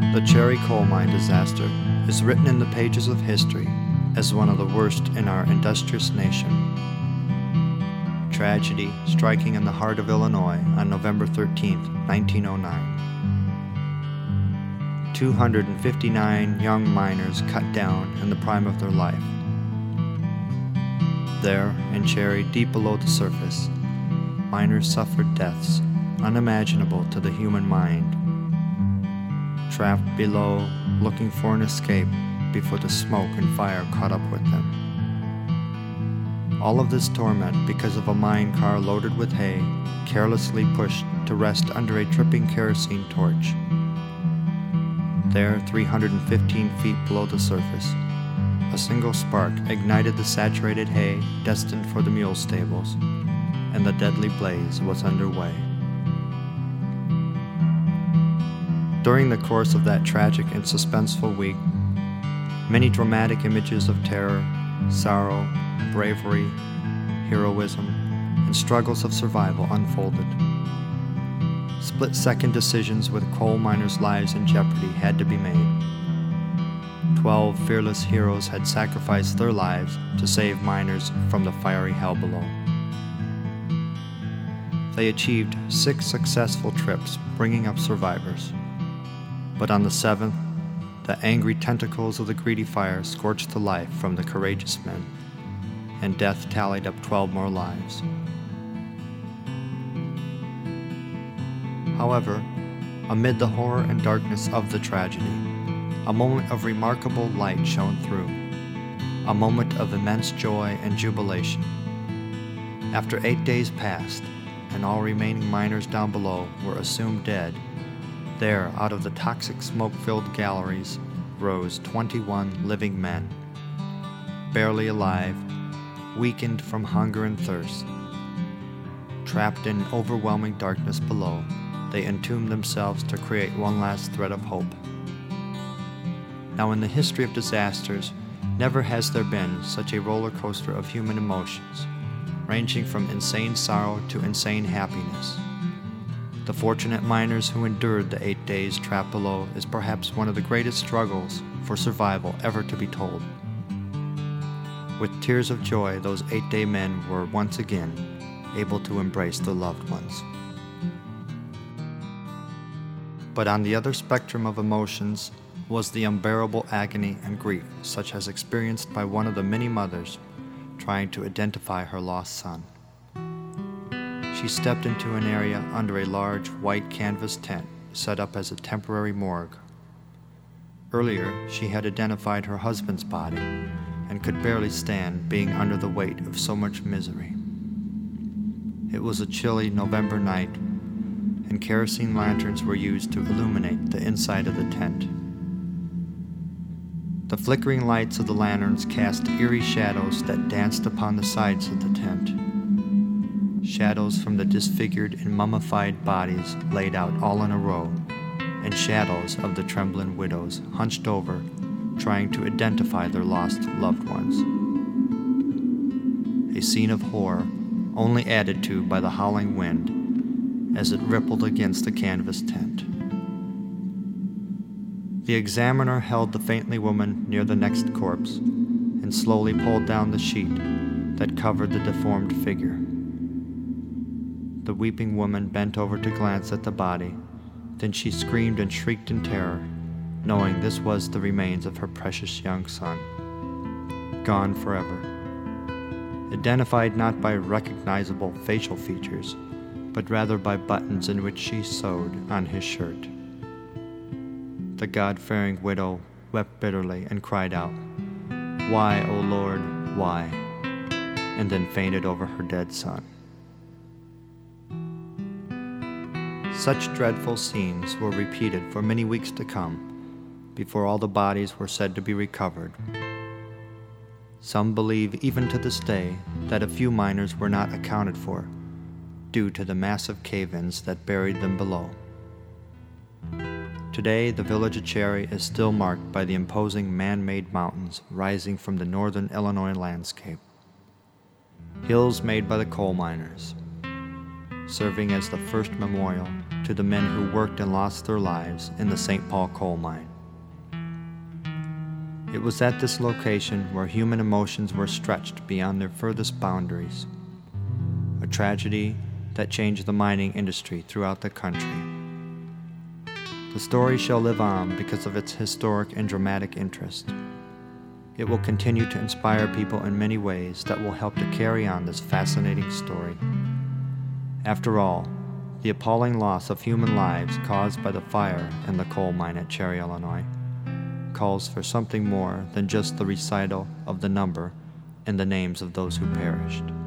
The Cherry Coal Mine disaster is written in the pages of history as one of the worst in our industrious nation. Tragedy striking in the heart of Illinois on November 13, 1909. 259 young miners cut down in the prime of their life. There, in Cherry, deep below the surface, miners suffered deaths unimaginable to the human mind. Trapped below, looking for an escape before the smoke and fire caught up with them. All of this torment because of a mine car loaded with hay, carelessly pushed to rest under a dripping kerosene torch. There, 315 feet below the surface, a single spark ignited the saturated hay destined for the mule stables, and the deadly blaze was underway. During the course of that tragic and suspenseful week, many dramatic images of terror, sorrow, bravery, heroism, and struggles of survival unfolded. Split-second decisions with coal miners' lives in jeopardy had to be made. 12 fearless heroes had sacrificed their lives to save miners from the fiery hell below. They achieved 6 successful trips, bringing up survivors. But on the 7th, the angry tentacles of the greedy fire scorched the life from the courageous men, and death tallied up 12 more lives. However, amid the horror and darkness of the tragedy, a moment of remarkable light shone through, a moment of immense joy and jubilation. After 8 days passed, and all remaining miners down below were assumed dead, there, out of the toxic smoke-filled galleries, rose 21 living men. Barely alive, weakened from hunger and thirst. Trapped in overwhelming darkness below, they entombed themselves to create one last thread of hope. Now, in the history of disasters, never has there been such a roller coaster of human emotions, ranging from insane sorrow to insane happiness. The fortunate miners who endured the 8 days trapped below is perhaps one of the greatest struggles for survival ever to be told. With tears of joy, those 8-day men were once again able to embrace their loved ones. But on the other spectrum of emotions was the unbearable agony and grief such as experienced by one of the many mothers trying to identify her lost son. She stepped into an area under a large white canvas tent set up as a temporary morgue. Earlier, she had identified her husband's body and could barely stand being under the weight of so much misery. It was a chilly November night, and kerosene lanterns were used to illuminate the inside of the tent. The flickering lights of the lanterns cast eerie shadows that danced upon the sides of the tent. Shadows from the disfigured and mummified bodies laid out all in a row, and shadows of the trembling widows hunched over, trying to identify their lost loved ones. A scene of horror, only added to by the howling wind as it rippled against the canvas tent. The examiner held the faintly woman near the next corpse and slowly pulled down the sheet that covered the deformed figure. The weeping woman bent over to glance at the body, then she screamed and shrieked in terror, knowing this was the remains of her precious young son, gone forever. Identified not by recognizable facial features, but rather by buttons in which she sewed on his shirt. The God-fearing widow wept bitterly and cried out, "Why, O Lord, why?" and then fainted over her dead son. Such dreadful scenes were repeated for many weeks to come before all the bodies were said to be recovered. Some believe even to this day that a few miners were not accounted for due to the massive cave-ins that buried them below. Today, the village of Cherry is still marked by the imposing man-made mountains rising from the northern Illinois landscape. Hills made by the coal miners. serving as the first memorial to the men who worked and lost their lives in the St. Paul coal mine. It was at this location where human emotions were stretched beyond their furthest boundaries, a tragedy that changed the mining industry throughout the country. The story shall live on because of its historic and dramatic interest. It will continue to inspire people in many ways that will help to carry on this fascinating story. After all, the appalling loss of human lives caused by the fire in the coal mine at Cherry, Illinois, calls for something more than just the recital of the number and the names of those who perished.